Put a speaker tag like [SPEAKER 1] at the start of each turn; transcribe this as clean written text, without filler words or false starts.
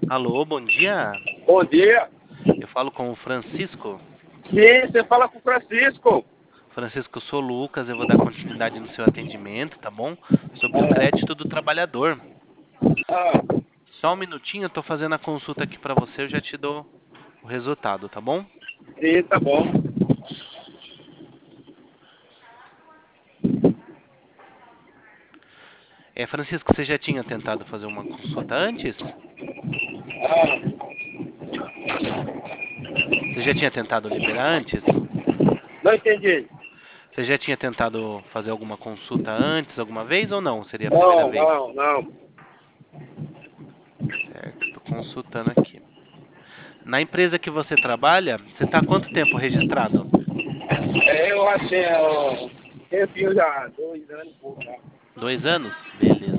[SPEAKER 1] Alô, bom dia.
[SPEAKER 2] Bom dia.
[SPEAKER 1] Eu falo com o Francisco.
[SPEAKER 2] Sim, você fala com o Francisco.
[SPEAKER 1] Francisco, eu sou o Lucas, eu vou dar continuidade no seu atendimento, tá bom? Sobre o crédito do trabalhador.
[SPEAKER 2] Ah,
[SPEAKER 1] Só um minutinho, eu tô fazendo a consulta aqui pra você, eu já te dou o resultado, tá bom?
[SPEAKER 2] sim, tá bom.
[SPEAKER 1] Francisco, você já tinha tentado fazer uma consulta antes?
[SPEAKER 2] Ah,
[SPEAKER 1] Você já tinha tentado liberar antes?
[SPEAKER 2] não entendi.
[SPEAKER 1] Você já tinha tentado fazer alguma consulta antes, alguma vez ou não? Seria a primeira
[SPEAKER 2] Não,
[SPEAKER 1] vez?
[SPEAKER 2] não, não.
[SPEAKER 1] Certo, tô consultando aqui. Na empresa que você trabalha, você tá há quanto tempo registrado?
[SPEAKER 2] Eu achei, ó, tempinho já, 2 anos e pouco já.
[SPEAKER 1] 2 anos? Beleza.